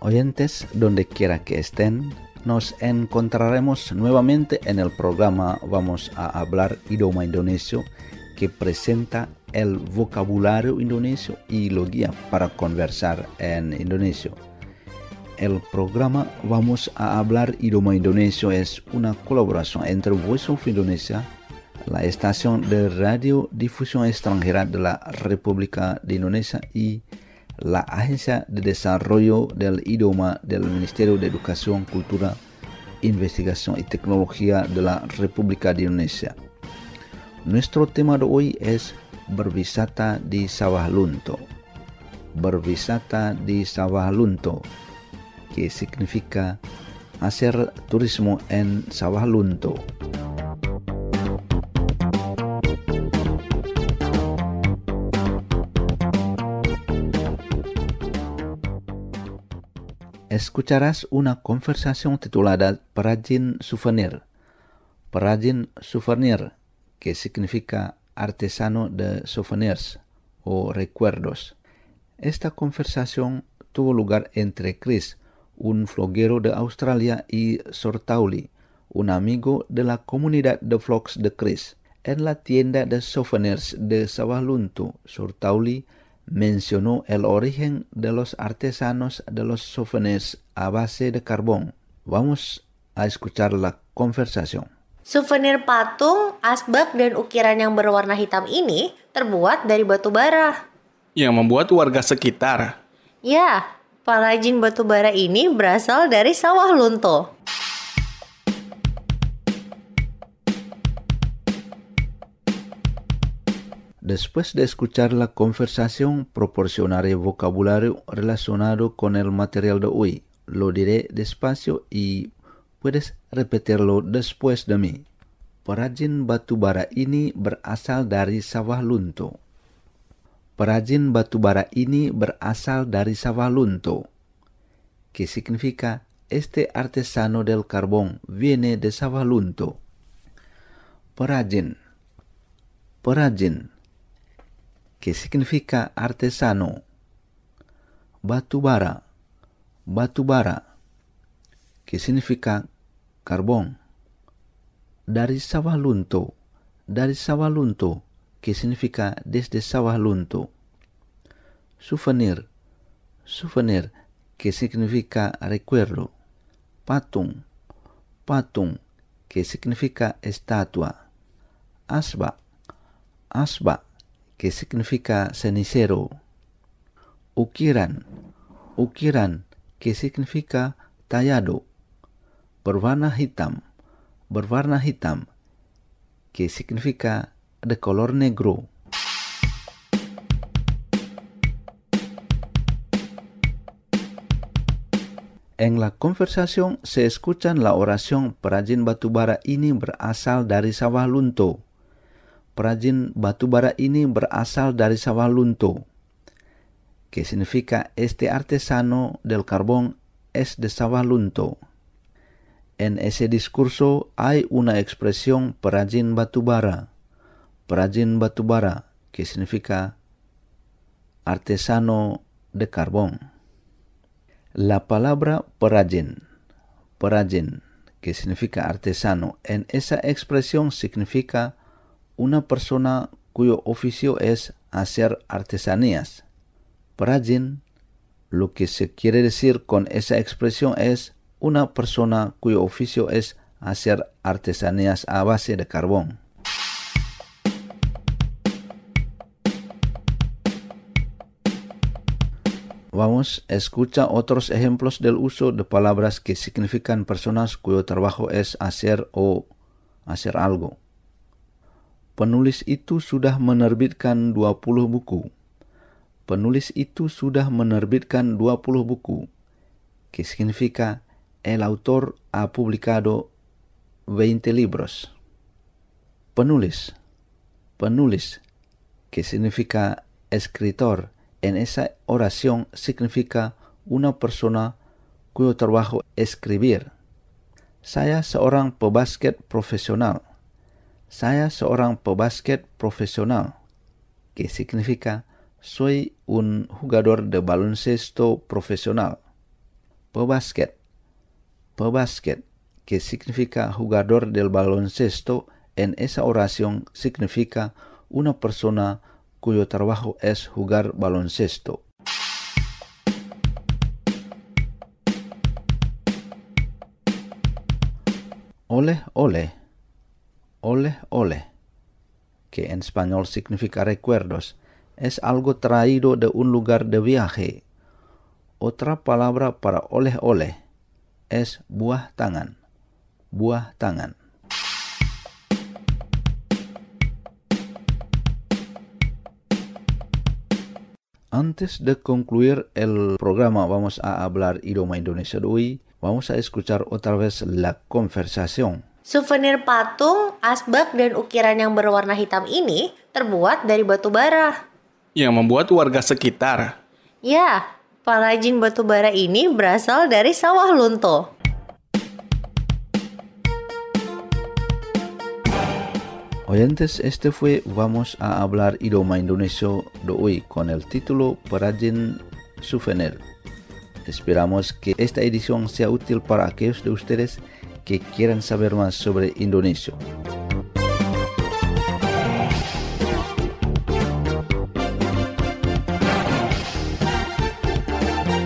Oyentes, donde quiera que estén, nos encontraremos nuevamente en el programa Vamos a hablar idioma indonesio, que presenta el vocabulario indonesio y lo guía para conversar en indonesio. El programa Vamos a hablar idioma indonesio es una colaboración entre Voice of Indonesia, la estación de radiodifusión extranjera de la República de Indonesia, y la Agencia de Desarrollo del Idioma del Ministerio de Educación, Cultura, Investigación y Tecnología de la República de Indonesia. Nuestro tema de hoy es berwisata di Sawah Lunto. Berwisata di Sawah Lunto, que significa hacer turismo en Sawah Lunto. Escucharás una conversación titulada Perajin Souvenir. Perajin Souvenir, que significa artesano de souvenirs o recuerdos. Esta conversación tuvo lugar entre Chris, un vloguero de Australia, y Sortauli, un amigo de la comunidad de vlogs de Chris. En la tienda de souvenirs de Sawah Lunto, Sortauli mencionó el origen de los artesanos de los souvenirs a base de carbón. Vamos a escuchar la conversación. Souvenir patung, asbak, dan ukiran yang berwarna hitam ini terbuat dari batu bara. Yang membuat warga sekitar. Ya, perajin batu bara ini berasal dari Sawah Lunto. Después de escuchar la conversación, proporcionaré vocabulario relacionado con el material de hoy. Lo diré despacio y puedes repetirlo después de mí. Perajin batu bara ini berasal dari Sawah Lunto. Perajin batu bara ini berasal dari Sawah Lunto, que significa este artesano del carbón viene de Sawah Lunto. Perajin, perajin, que significa artesano. Batu bara, batu bara, que significa carbón. Dari Sawah Lunto, que significa desde Sawah Lunto. Souvenir, souvenir, que significa recuerdo. Patung, patung, que significa estatua. Asbak, asbak, que significa cenicero. Ukiran, ukiran, que significa tallado. Berwarna hitam, que significa de color negro. En la conversación se escuchan la oración perajin batu bara ini berasal dari Sawah Lunto. Perajin batu bara ini berasal dari Sawah Lunto, que significa este artesano del carbón es de Sawah Lunto. En ese discurso hay una expresión perajin batu bara, que significa artesano de carbón. La palabra perajin, que significa artesano, en esa expresión significa una persona cuyo oficio es hacer artesanías. Perajin, lo que se quiere decir con esa expresión es una persona cuyo oficio es hacer artesanías a base de carbón. Vamos, escucha otros ejemplos del uso de palabras que significan personas cuyo trabajo es hacer o hacer algo. Penulis itu sudah menerbitkan 20 buku. Penulis itu sudah menerbitkan 20 buku, que significa el autor ha publicado 20 libros. Penulis, que significa escritor, en esa oración significa una persona cuyo trabajo es escribir. Saya seorang pebasket profesional. Que significa soy un jugador de baloncesto profesional. Pebasket. Pebasket, que significa jugador del baloncesto, en esa oración significa una persona cuyo trabajo es jugar baloncesto. Ole, ole. Ole, ole, que en español significa recuerdos, es algo traído de un lugar de viaje. Otra palabra para ole, ole es buah tangan. Buah tangan. Antes de concluir el programa, vamos a hablar idioma Indonesia de hoy. Vamos a escuchar otra vez la conversación. Souvenir patung, asbak, dan ukiran yang berwarna hitam ini terbuat dari batu bara. Yang membuat warga sekitar. Ya, pengrajin batu bara ini berasal dari sawah lunto. Oyentes, este fue Vamos a hablar idioma Indonesia de hoy con el título Perajin Souvenir. Esperamos que esta edición sea útil para aquellos de ustedes que quieran saber más sobre Indonesia.